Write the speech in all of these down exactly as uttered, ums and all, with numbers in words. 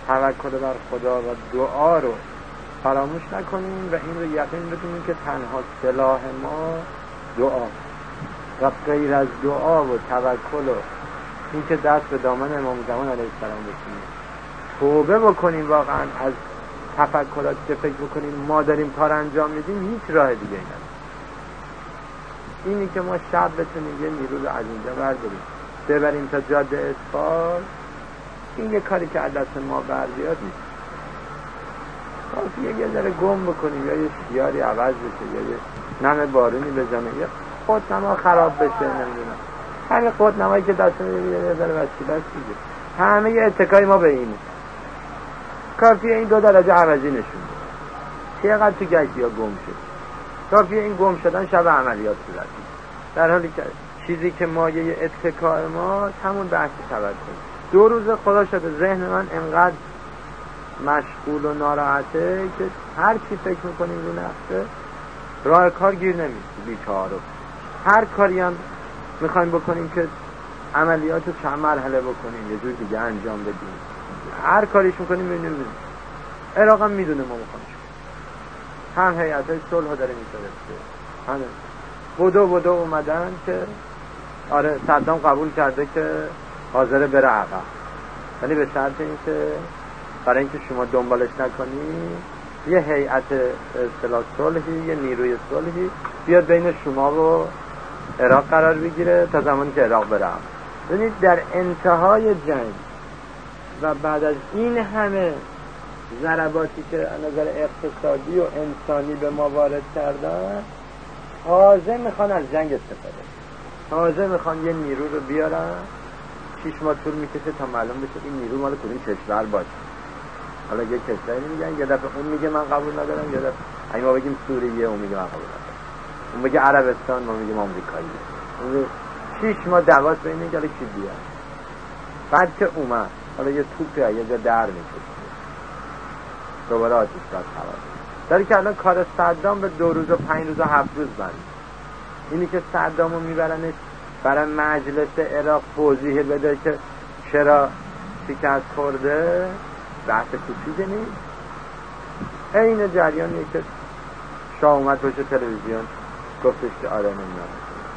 توکل بر خدا و دعا رو فراموش نکنیم و این رو یقین بدونیم که تنها سلاح ما دعا و غیر از دعا و توکل و این که دست به دامن امام زمان علیه السلام بکنیم، توبه بکنیم واقعا از تفکرات که فکر بکنیم ما داریم کار انجام میدیم، هیچ راه دیگه نداره. اینی که ما شب بتونیم یه نیرو رو از اینجا برداریم ببریم تا جاده اطفال، این یه کاری که از دست ما بر بیاد نیست. کافیه یه ذره گم بکنیم یا یه شیاری عوض بشه یا یه نم بارونی بزنه یا قطنما خراب بشه، نمیدونم همین قطنمایی که دست میده یه ذره وسیله است دیگه. همه یه اتکای ما به اینه. کافیه این دو درجه عوضی نشون بده. چقدر تو گشتی ها گم شد. کافیه این گم شدن شب عملیات صورت میشه. در حالی که چیزی که ما یه اتکای ما همون بحث توکل. دو روز خدا شده ذهن من انقدر مشغول و ناراحته که هر چی فکر میکنیم رو نفسه راه کار گیر نمیشه. بیچاره هر کاری هم میخوایم بکنیم که عملیات رو چند مرحله بکنیم یه جور دیگه انجام بدیم، هر کاریش میکنیم میبینیم عراق هم میدونه ما میخوایم هم هیئت‌های صلح داره میفرسته، همه بدو بدو اومدن که آره صدام قبول کرده که حاضر بره عقب، ولی به شرط این که برای اینکه شما دنبالش نکنی یه هیئت اصلاح صلحی، یه نیروی صلحی بیاد بین شما و عراق قرار بگیره تا زمانی که عراق بره. ببینید در انتهای جنگ و بعد از این همه ضرباتی که از نظر اقتصادی و انسانی به ما وارد کردن، تازه میخوان از جنگ استفاده، تازه میخوان یه نیرو رو بیارن شیش ماه طول میکشه تا معلوم بشه این نیرو مال کدوم کشور باشه. حالا یه کشوری میگن، یه دفعه اون میگه من قبول ندارم، یه دفعه اگه ما بگیم سوریه اون میگه من قبول ندارم، اون میگه عربستان ما میگیم آمریکایی. اون شیش ماه دعواش بین این گله کی بیاد. بعد که اومد حالا یه توپی یه جا در میکشه دوباره آتش بس هوا داره که الان کار صدام به دو روز و پنج روز و هفت روز بند. اینی که صدامو میبرنش برای مجلس عراق توضیح بده که چرا شکست خورده، بحث کوچیکی نیست. این جریانیه که شاه اومد روش تلویزیون گفتش که آره نمیدونم،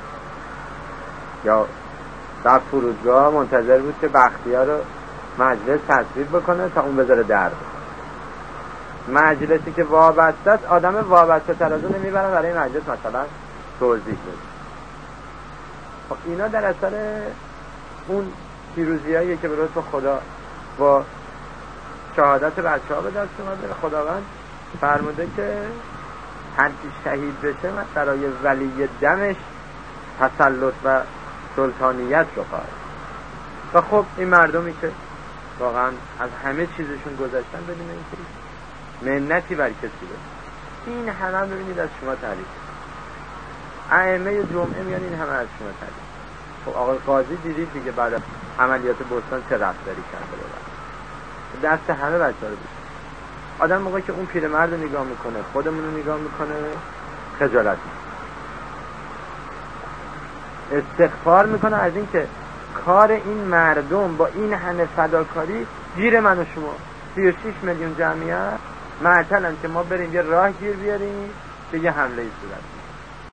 یا در فرودگاه منتظر بود که بختیار رو مجلس تصویب بکنه تا اون بذاره در بکنه. مجلسی که وابسته است آدم وابسته تر از اون نمیبرن برای مجلس مثلا توضیح بده. خب اینا در اثر اون پیروزیایی که به لطف خدا با شهادت بچه ها به دست اومده، خداوند فرموده که هر کی شهید بشه من برای ولی دمش تسلط و سلطانیت رو خواهد. و خب این مردمی که واقعا از همه چیزشون گذاشتن بدون اینکه منتی بر کسی بده، این همه ببینید از شما تعریف، ائمه جمعه میان این همه از شما تعریف. خب آقای قاضی دیدید دیگه بعد از عملیات بستان چه رفتاری کرده بود، دست همه بچه ها رو بود. آدم موقعی که اون پیرمرد رو نگاه میکنه، خودمون رو نگاه میکنه، خجالت میکنه، استغفار میکنه از این که کار این مردم با این همه فداکاری گیر من و شما سی و شش میلیون جمعیت معطلن که ما بریم یه راه گیر بیاریم به یه حمله ای صورت.